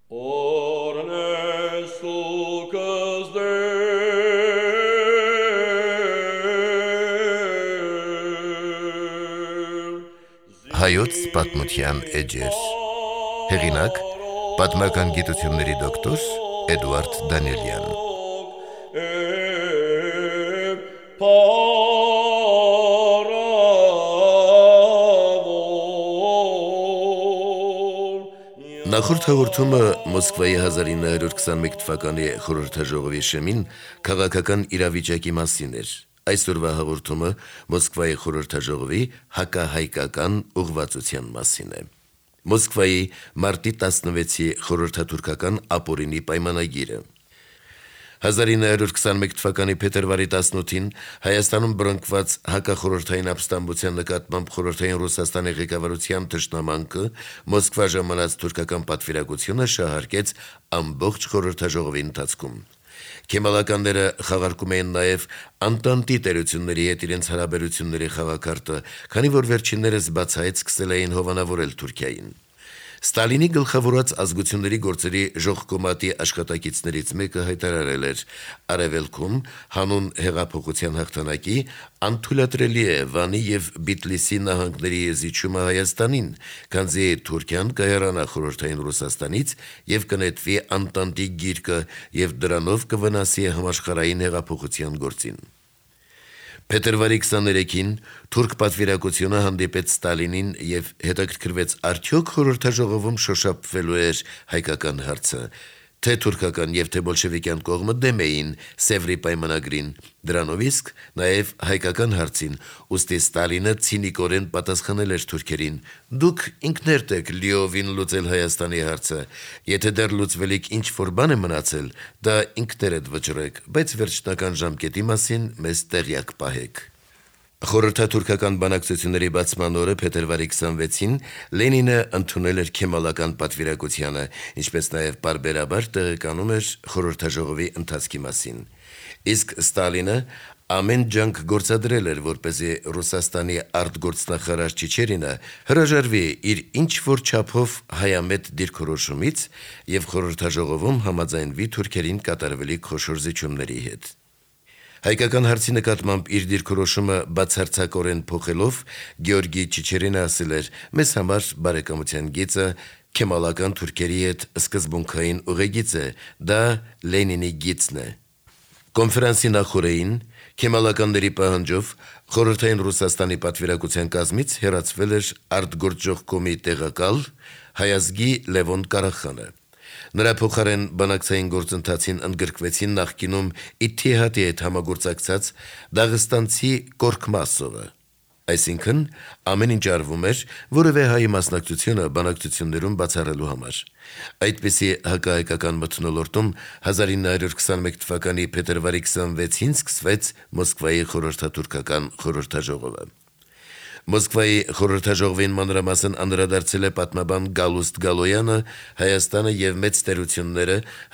Ornes sucas de Հայոց պատմության էջեր Հեղինակ պատմական գիտությունների դոկտոր Էդուարդ Դանիելյան Նախորդ հաղորդումը Մոսկվայի 1921 թվականի խորհրդաժողովի շեմին քաղաքական իրավիճակի մասին էր։ Այսօրվա հաղորդումը Մոսկվայի խորհրդաժողովի հակահայկական ուղղվածության մասին է։ Մոսկվայի մարտի 16-ի խորհրդատուրքական ապօրինի պայմանագիրը 1921 թվականի փետրվարի 18-ին Հայաստանում բռնկված հակախորհրդային ապստամբության նկատմամբ խորհրդային Ռուսաստանի ղեկավարության թշնամանքը Մոսկվա ժամանած թուրքական պատվիրակությունը շահարկեց ամբողջ խորհրդաժողովի ընթացքում։ Քեմալականները խաղարկում էին նաև Անտանտի տերությունների հետ իրենց հարաբերությունների խաղակարտը, քանի որ վերջիններս բացահայտ սկսել էին հովանավորել Թուրքիային։ Ստալինի գլխավորած ազգությունների գործերի ժողկոմատի աշխատակիցներից մեկը հայտարարել էր. «Արևելքում հանուն հեղափոխության հաղթանակի անթույլատրելի է Վանի եւ Բիտլիսի նահանգների զիջումը Հայաստանին, քանզի Թուրքիան կհեռանա խորհրդային Ռուսաստանից եւ կնետվի Անտանտի գիրկը եւ դրանով կվնասի համաշխարհային հեղափոխության գործին»։ Փետրվարի 23-ին թուրք պատվիրակությունը հանդիպեց Ստալինին եւ հետաքրքրվեց արդյոք խորհրդաժողովում շոշափվելու էր հայկական հարցը, թե թուրքական եւ թե բոլշևիկյան կողմը դեմ էին Սևրի պայմանագրին, դրանով իսկ նաեւ հայկական հարցին, ուստի Ստալինը ցինիկորեն պատասխանել էր թուրքերին. «Դուք ինքներդ եք լիովին լուծել Հայաստանի հարցը, եթե դեռ լուծվելիք ինչ-որ բան է մնացել, դա ինքներդ վճռեք, բայց վերջնական ժամկետի մասին մեզ տեղյակ պահեք»։ Խորհրդաթուրքական բանակցությունների բացման օրը փետրվարի 26-ին Լենինը ընդունել էր քեմալական պատվիրակությանը, ինչպես նաև պարբերաբար տեղեկանում էր խորհրդաժողովի ընթացքի մասին։ Իսկ Ստալինը ամեն ջանք գործադրել էր, որպեսզի Ռուսաստանի արտգործնախարար Չիչերինը հրաժարվի իր ինչ-որ չափով հայամետ դիրքորոշումից եւ խորհրդաժողովում համաձայնվի թուրքերին կատարվելիք խոշոր զիջումների հետ։ Հայկական հարցի նկատմամբ իր դիրքորոշումը բացարձակորեն փոխելով Գեորգի Չիչերինը ասել էր. «Մեզ համար բարեկամության գիծը քեմալական թուրքերի հետ սկզբունքային ուղեգիծ է, դա Լենինի գիծն է»։ Կոնֆերանսի նախօրեին քեմալականների պահանջով խորհրդային Ռուսաստանի պատվիրակության կազմից հեռացվել էր արտգործժողկոմի տեղակալ հայազգի Լևոն Կարախանը։ Նրա փոխարեն բանակցային գործընթացին ընդգրկվեցին նախկինում Իթիհադի հետ համագործակցած դաղստանցի Կորքմասովը։ Այսինքն ամեն ինչ արվում էր որևէ հայի մասնակցությունը բանակցություններում բացառելու համար։ Այդպիսի հակահայկական մթնոլորտում 1921 թվականի փետրվարի 26-ին սկսվեց Մոսկվայի խորհրդաթուրքական խորհրդաժողովը։ Մոսկվայի խորհրդաժողովին մանրամասն անդրադարձել է պատմաբան Գալուստ Գալոյանը, Հայաստանը եւ մեծ տերությունները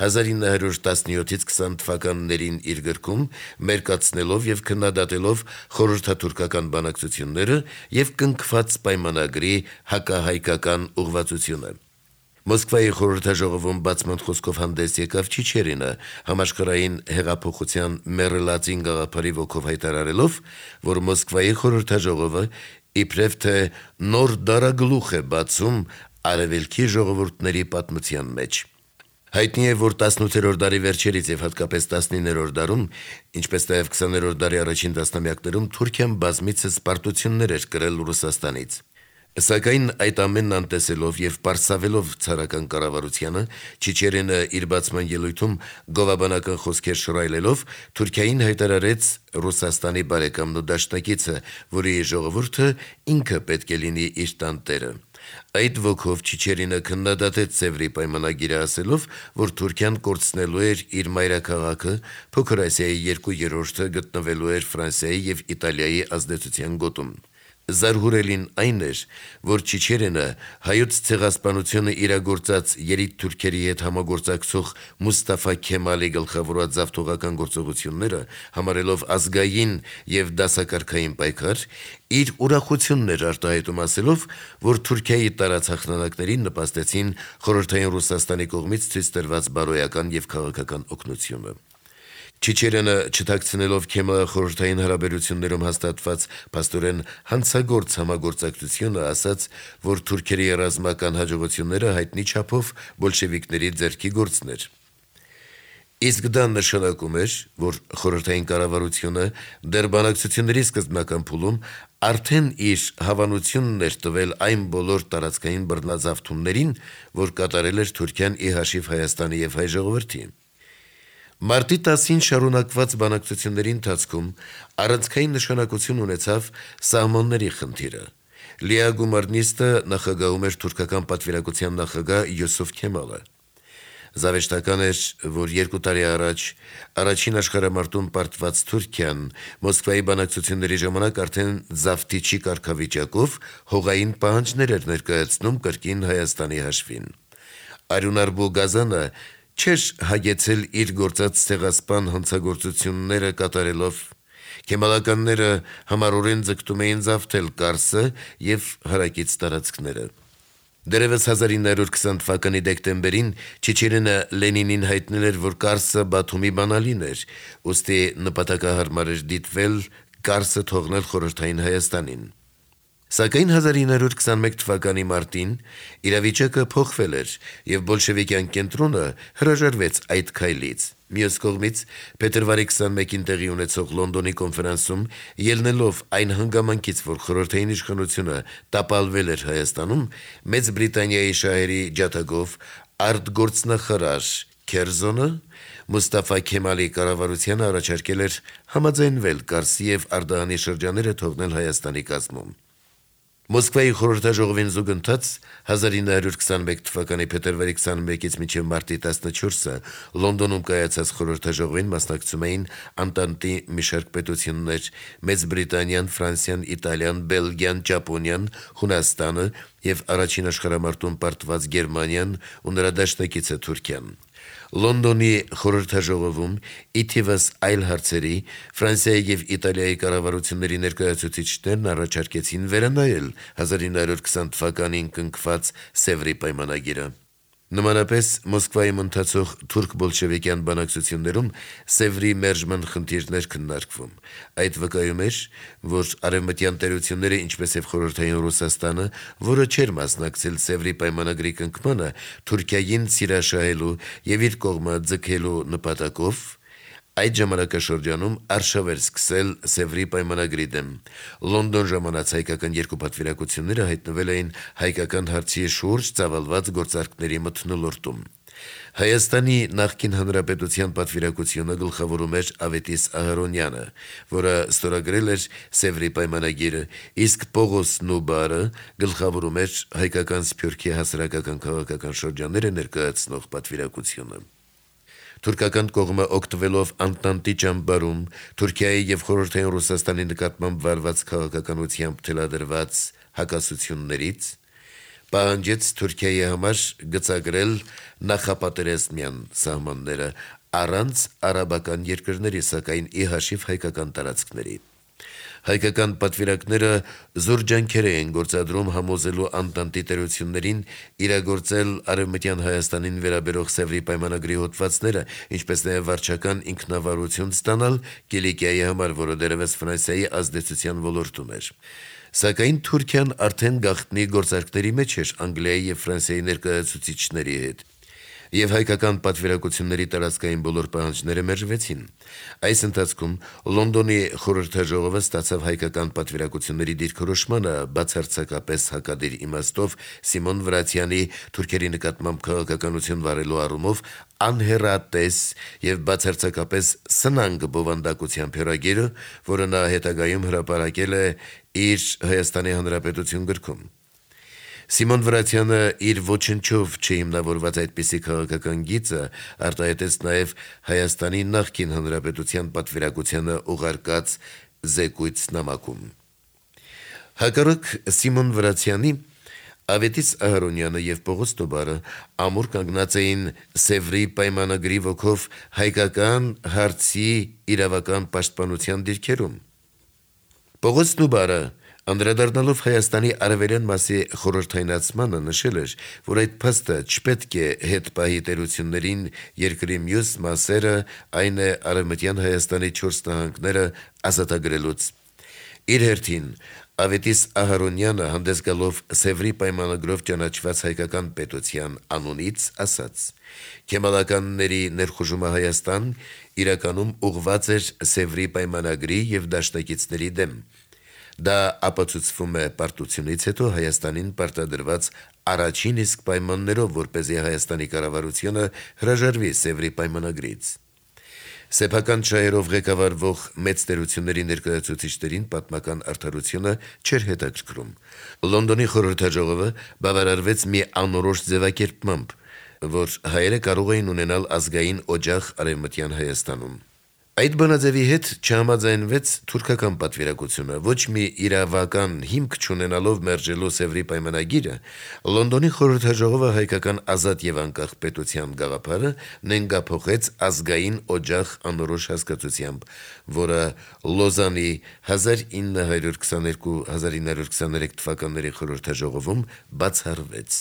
1917-ից 20 թվականներին իր գրքում, մերկացնելով եւ քննադատելով խորհրդաթուրքական բանակցությունները եւ կնքված պայմանագրի հակահայկական ուղղվածությունը։ Մոսկվայի խորհրդաժողովում բացման խոսքով հանդես եկավ Չիչերինը, համաշխարհային հեղափոխության մեռելածին գաղափարի ոգով հայտարարելով, որ Մոսկվայի խորհրդաժողովը իբրև թե նոր դարագլուխ է բացում արևելքի ժողովուրդների պատմության մեջ։ Հայտնի է, որ 18-րդ դարի վերջերից եւ հատկապես 19-րդ դարում, ինչպես նաեւ 20-րդ դարի առաջին տասնամյակներում Թուրքիան բազմիցս պարտություններ էր կրել Ռուսաստանից։ Սակայն այդ ամենն անտեսելով եւ պարսավելով ցարական կառավարությանը, Չիչերինը իր բացման ելույթում գովաբանական խոսքեր շռայլելով Թուրքիային հայտարարեց Ռուսաստանի բարեկամն ու դաշնակիցը, որի ժողովուրդը ինքը պետք է լինի իր տան տերը։ Այդ ոգով Չիչերինը քննադատեց Սևրի պայմանագիրը ասելով, որ Թուրքիան կորցնելու էր իր մայրաքաղաքը, Փոքր Ասիայի 2/3 գտնվելու էր Ֆրանսիայի եւ Իտալիայի ազդեցության գոտում։ Զարհուրելին այն էր, որ Չիչերենը հայոց ցեղասպանությունը իրագործած երիտ թուրքերի հետ համագործակցող Մուստաֆա Քեմալի գլխավորած զավթողական գործողությունները համարելով ազգային եւ դասակարգային պայքար, իր ուրախությունն էր արտահայտում ասելով, որ Թուրքիայի տարածախնանակներին նպաստեցին խորհրդային Ռուսաստանի կողմից ցույց տրված բարոյական եւ քաղաքական օգնությունը։ Չիչերենը չթաքցնելով Քեմալի խորհրդային հարաբերություններում հաստատված փաստորեն հանցագործ համագործակցությունը ասաց, որ թուրքերի ռազմական հաջողությունները հայտնի չափով բոլշևիկների ձեռքի գործն էր։ Իսկ դա նշանակում էր, որ խորհրդային կառավարությունը դեռ բանակցությունների սկզբնական փուլում արդեն իր հավանությունն էր տվել այն բոլոր տարածքային բռնազավթումներին, որ կատարել էր Թուրքիան ի հաշիվ Հայաստանի եւ հայ ժողովրդի։ Մարտի 10-ին շարունակված բանակցությունների ընթացքում առանցքային նշանակություն ունեցավ սահմանների խնդիրը։ Լիագումար նիստը նախագահում էր թուրքական պատվիրակության նախագահ Յուսուֆ Քեմալը։ Զավեշտական էր, որ 2 տարի առաջ առաջին աշխարհամարտում պարտված Թուրքիան Մոսկվայի բանակցությունների ժամանակ արդեն զավթիչի կարգավիճակով հողային պահանջներ էր ներկայացնում կրկին Հայաստանի հաշվին։ Արյունարբու Գազանը չէր հագեցել իր գործած ցեղասպան հանցագործությունները կատարելով։ Քեմալականները համառորեն ձգտում էին զավթել Կարսը եւ հարակից տարածքները։ Դերևս 1920 թվականի դեկտեմբերին Չիչերենը Լենինին հայտնել էր, որ Կարսը Բաթումի բանալին էր, ուստի նպատակահարմար էր դիտվել Կարսը թողնել խորհրդային Հայաստանին։ Սակայն 1921 թվականի մարտին իրավիճակը փոխվել էր եւ բոլշևիկյան կենտրոնը հրաժարվեց այդ քայլից։ Մյուս կողմից փետրվարի 21-ին տեղի ունեցող Լոնդոնի կոնֆերանսում ելնելով այն հանգամանքից, որ խորհրդային իշխանությունը տապալվել էր Հայաստանում, Մեծ Բրիտանիայի շահերի ջատագով արտգործնախարար Քերզոնը Մուստաֆա Քեմալի կառավարությանը առաջարկել էր համաձայնվել Կարսի եւ Արդահանի շրջանները թողնել Հայաստանի կազմում։ Մոսկվայի խորհրդաժողովին զուգընթաց 1921 թվականի փետրվարի 21-ից մինչև մարտի 14-ը Լոնդոնում կայացած խորհրդաժողովին մասնակցում էին Անտանտի մի շարք պետություններ՝ Մեծ Բրիտանիան, Ֆրանսիան, Իտալիան, Բելգիան, Ճապոնիան, Հունաստանը եւ առաջին աշխարհամարտում պարտված Գերմանիան ու նրա դաշնակիցը Թուրքիան։ Լոնդոնի խորհրդաժողովում ի թիվս այլ հարցերի Ֆրանսիայի եւ Իտալիայի կառավարությունների ներկայացուցիչներն առաջարկեցին վերանայել 1920 թվականին կնքված Սևրի պայմանագիրը։ Նմանապես Մոսկվայում ընթացող թուրք-բոլշևիկյան բանակցություններում Սևրի մերժման խնդիրներ քննարկվում։ Այդ վկայում էր, որ արևմտյան տերությունները, ինչպես եւ խորհրդային Ռուսաստանը, որը չէր մասնակցել Սևրի պայմանագրի կնքմանը, Թուրքիային սիրաշահելու եւ իր կողմը ձգելու նպատակով այդ ժամանակաշրջանում արշավ էր սկսել Սևրի պայմանագրի դեմ։ Լոնդոն ժամանած հայկական երկու պատվիրակությունները հայտնվել էին հայկական հարցի շուրջ ծավալված գործարքների մթնոլորտում։ Հայաստանի նախկին հանրապետության պատվիրակությունը գլխավորում էր Ավետիս Ահարոնյանը, որը ստորագրել էր Սևրի պայմանագիրը, իսկ Պողոս Նուբարը գլխավորում էր հայկական Սփյուռքի հասարակական քաղաքական շրջանները ներկայացնող պատվիրակությունը։ Թուրքական կողմը օգտվելով Անտանտի ճամբարում Թուրքիայի եւ խորհրդային Ռուսաստանի նկատմամբ վարված քաղաքականությամբ թելադրված հակասություններից պահանջեց Թուրքիայի համար գծագրել նախապատերազմյան սահմանները առանց արաբական երկրների, սակայն ի հաշիվ հայկական տարածքների։ Հայկական պատվիրակները զոր ջանքեր էին գործադրում համոզելու Անտանտի տերություններին իրագործել Արևմտյան Հայաստանին վերաբերող Սևրի պայմանագրի հոդվածները, ինչպես նաև վարչական ինքնավարություն ստանալ Կիլիկիայի համար, որը դեռևս Ֆրանսիայի ազդեցության ոլորտում էր։ Սակայն Թուրքիան արդեն գաղտնի գործարքների մեջ էր Անգլիայի եւ Ֆրանսիայի ներկայացուցիչների հետ։ Եվ հայկական պատվիրակությունների տարածքային բոլոր պահանջները մերժվեցին։ Այս ընթացքում Լոնդոնի խորհրդաժողովը ստացավ հայկական պատվիրակությունների դիրքորոշմանը բացարձակապես հակադիր իմաստով Սիմոն Վրացյանի Թուրքերի նկատմամբ քաղաքականություն վարելու առումով անհեռատես եւ բացարձակապես սնանկ բովանդակությամբ հրագիրը, որը նա հետագայում հրապարակել է իր Հայաստանի Հանրապետություն գրքում։ Սիմոն Վրացյանը իր ոչնչով չհիմնավորված այդպիսի քաղաքական գիծը արտահայտեց նաև Հայաստանի նախկին հանրապետության պատվիրակությանը ուղարկած զեկույց նամակում։ Հակառակ Սիմոն Վրացյանի Ավետիս Ահարոնյանը եւ Պողոս Տոբարը ամուր կանգնած էին Սևրի պայմանագրի ոգով հայկական հարցի իրավական պաշտպանության դիրքերում։ Պողոս Տոբարը անդրադառնալով Հայաստանի արևելյան մասի խորհրդայնացմանը նշել էր, որ այդ փաստը չպետք է հետ պահի տերություններին երկրի մյուս մասերը, այն է արևմտյան Հայաստանի 4 նահանգները ազատագրելուց։ Իր հերթին Ավետիս Ահարոնյանը հանդես գալով Սևրի պայմանագրով ճանաչված հայկական պետության անունից ասաց. Քեմալականների ներխուժումը Հայաստան իրականում ուղղված էր Սևրի պայմանագրի եւ դաշնակիցների դեմ։ Դա ապացուցվում է պարտությունից հետո Հայաստանին պարտադրված առաջին իսկ պայմաններով, որպեսզի Հայաստանի կառավարությունը հրաժարվի Սևրի պայմանագրից։ Սեփական շահերով ղեկավարվող մեծ տերությունների ներկայացուցիչներին պատմական արդարությունը չէր հետաքրքրում։ Լոնդոնի խորհրդաժողովը բավարարվեց մի անորոշ ձևակերպմամբ, որ հայերը կարող էին ունենալ ազգային օջախ արևմտյան Հայաստանում։ Այդ բանաձևի հետ չհամաձայնվեց թուրքական պատվիրակությունը, ոչ մի իրավական հիմք չունենալով մերժելու Սևրի պայմանագիրը, Լոնդոնի խորհրդաժողովը հայկական ազատ եւ անկախ պետության գաղափարը նենգափոխեց ազգային օջախ անորոշ հասկացությամբ, որը Լոզանի 1922-1923 թվականների խորհրդաժողովում բացառվեց։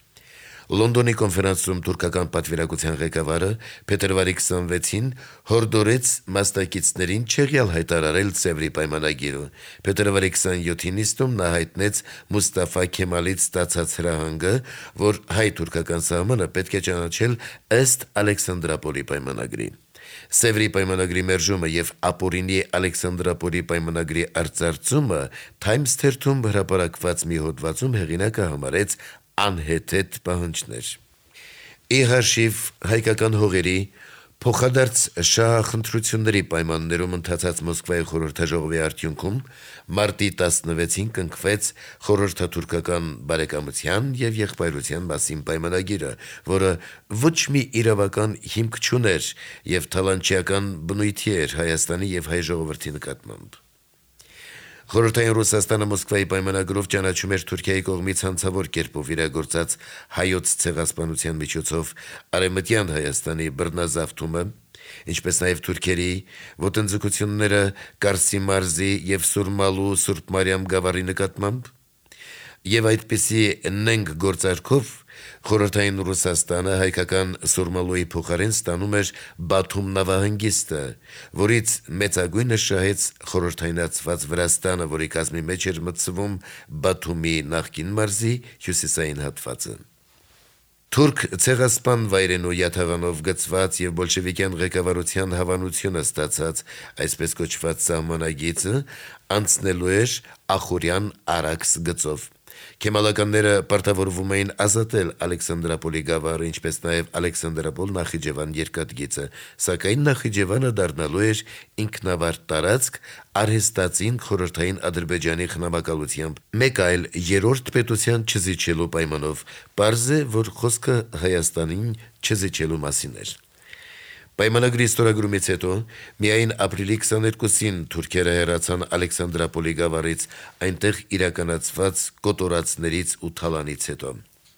Լոնդոնի կոնֆերանսում թուրքական պատվիրակության ղեկավարը փետրվարի 26-ին հորդորեց մասնակիցներին չեղյալ հայտարարել Սևրի պայմանագիրը։ Փետրվարի 27-ին նիստում նա հայտնեց Մուստաֆա Քեմալից ստացած հրահանգը, որ հայ-թուրքական սահմանը պետք է ճանաչել ըստ Ալեքսանդրապոլի պայմանագրի։ Սևրի պայմանագրի մերժումը եւ ապօրինի Ալեքսանդրապոլի պայմանագրի արծարծումը Times թերթում հրապարակված մի հոդվածում հեղինակը համարեց անհեթեթ պահանջներ։ Ի հաշիվ հայկական հողերի փոխադարձ շահախնդրությունների պայմաններում ընթացած Մոսկվայի խորհրդաժողովի արդյունքում մարտի 16-ին կնքվեց խորհրդաթուրքական բարեկամության եւ եղբայրության մասին պայմանագիրը, որը ոչ մի իրավական հիմք չուներ եւ թալանչիական բնույթի էր Հայաստանի եւ հայ ժողովրդի նկատմամբ։ Խորհրդային Ռուսաստանը Մոսկվայի պայմանագրով ճանաչում էր Թուրքիայի կողմից հանցավոր կերպով իրագործած հայոց ցեղասպանության միջոցով արևմտյան Հայաստանի բռնազավթումը, ինչպես նաև թուրքերի ոտնձգությունները Կարսի մարզի եւ Սուրմալու Սուրբ Մարիամ գավառի նկատմամբ, եւ այդպիսի նենգ գործարքով խորհրդային Ռուսաստանը հայկական Սուրմալուի փոխարեն ստանում էր Բաթում նավահանգիստը, որից մեծագույնը շահեց խորհրդայնացված Վրաստանը, որի կազմի մեջ էր մտցվում Բաթումի նախկին մարզի հյուսիսային հատվածը։ Թուրք ցեղասպան վայրենու յաթաղանով գծված եւ բոլշևիկյան ղեկավարության հավանությունը ստացած այսպես կոչված սահմանագիծը անցնելու էր Ախուրյան Արաքս գծով։ Քեմալականները պարտավորվում էին ազատել Ալեքսանդրապոլի գավառը, ինչպես նաև Ալեքսանդրապոլ Նախիջևան երկաթգիծը, սակայն Նախիջևանը դառնալու էր ինքնավար տարածք արհեստածին խորհրդային Ադրբեջանի խնամակալությամբ, մեկ այլ երրորդ պետության չզիջելու պայմանով, պարզ է, որ խոսքը Հայաստանին չզիջելու մասին էր։ Պայմանագրի ստորագրումից հետո միայն ապրիլի 22-ին թուրքերը հեռացան Ալեքսանդրապոլի գավառից, այնտեղ իրականացված կոտորածներից ու թալանից հետո։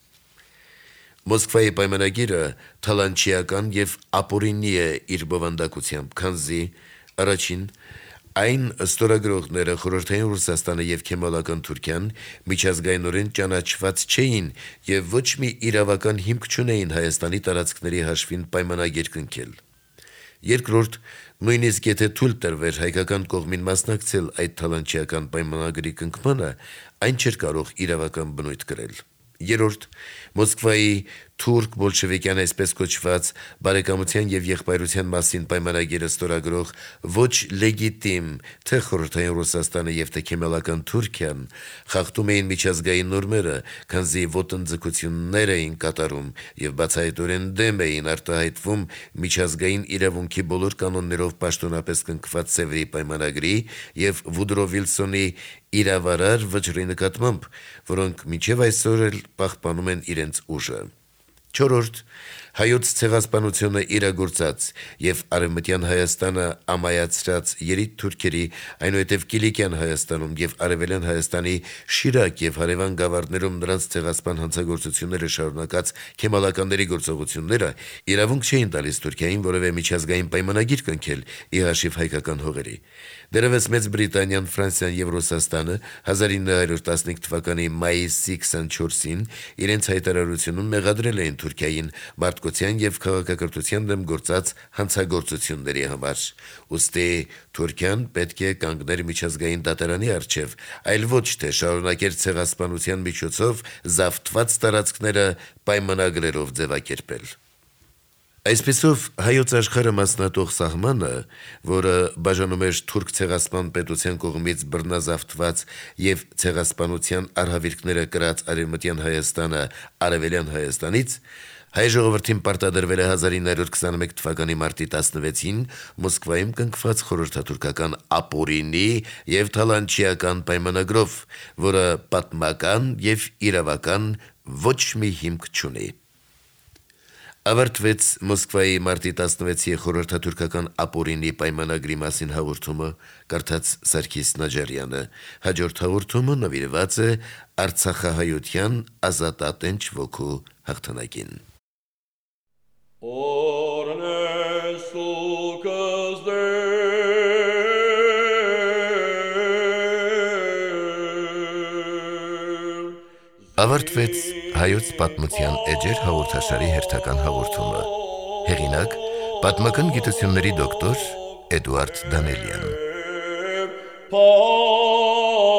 Մոսկվայի պայմանագիրը թալանչիական եւ ապօրինի է իր բովանդակությամբ, քանզի առաջին այն ստորագրողները խորհրդային Ռուսաստանը եւ Քեմալական Թուրքիան միջազգայինորեն ճանաչված չէին եւ ոչ մի իրավական հիմք չունեին Հայաստանի տարածքների հաշվին պայմանագիր կնքել։ Երկրորդ, նույնիսկ եթե թույլ տրվեր հայկական կողմին մասնակցել այդ թալանչիական պայմանագրի կնքմանը, այն չէր կարող իրավական բնույթ կրել։ Երրորդ, Մոսկվայի թուրք բոլշևիկյան այսպես կոչված բարեկամության եւ եղբայրության մասին պայմանագիրը ստորագրող ոչ լեգիտիմ թե խորհրդային Ռուսաստանը եւ թե Քեմալական Թուրքիան խախտում էին միջազգային նորմերը, քանզի ոտնձգություններ էին կատարում եւ բացահայտորեն դեմ էին արտահայտվում միջազգային իրավունքի բոլոր կանոններով պաշտոնապես կնքված Սևրի պայմանագրի եւ Վուդրո Վիլսոնի իրավարար վճռի նկատմամբ, որոնք մինչև այսօր էլ պահպանում են իրենց ուժը։ Չորրորդ, Հայոց ցեղասպանությունը իրագործած եւ Արևմտյան Հայաստանը ամայացրած երիտ թուրքերի, այնուհետև Կիլիկյան Հայաստանում եւ Արևելյան Հայաստանի Շիրակ եւ հարևան գավառներում նրանց ցեղասպան հանցագործությունները շարունակած քեմալականների գործողությունները իրավունք չէին տալիս Թուրքիային որևէ միջազգային պայմանագիր կնքել ի հաշիվ հայկական հողերի։ Դեռևս Մեծ Բրիտանիան, Ֆրանսիան եւ Ռուսաստանը 1915 թվականի մայիսի 24-ին իրենց հայտարարությունում մեղադրել էին Թուրքիային մարդկության եւ քաղաքակրթության դեմ գործած հանցագործությունների համար։ Ուստի Թուրքիան պետք է կանգներ միջազգային դատարանի առջև, այլ ոչ թե շարունակեր ցեղասպանության միջոցով զավթված տարածքները պայմանագրերով ձևակերպել։ Այսպիսով հայոց աշխարհը մասնատող սահմանը, որը բաժանում էր թուրք ցեղասպան պետության կողմից բռնազավթված եւ ցեղասպանության արհավիրքները կրած Արևմտյան Հայաստանը Արևելյան Հայաստանից, հայ ժողովրդին պարտադրվել է 1921 թվականի մարտի 16-ին Մոսկվայում կնքված խորհրդատուրքական ապօրինի եւ թալանչիական պայմանագրով, որը պատմական եւ իրավական ոչ մի հիմք չունի։ Ավարտվեց Մոսկվայի մարտի 16-ի խորհրդատուրքական ապօրինի պայմանագրի մասին հաղորդումը, կարդաց Սարգիս Նաջարյանը։ Հաջորդ հաղորդումը նվիրված է Արցախահայության ազատատենչ ոգու հաղթանակին։ Ավարտվեց հայոց պատմության էջեր հաղորդաշարի հերթական հաղորդումը։ Հեղինակ՝ պատմական գիտությունների դոկտոր Էդուարդ Դանելյան։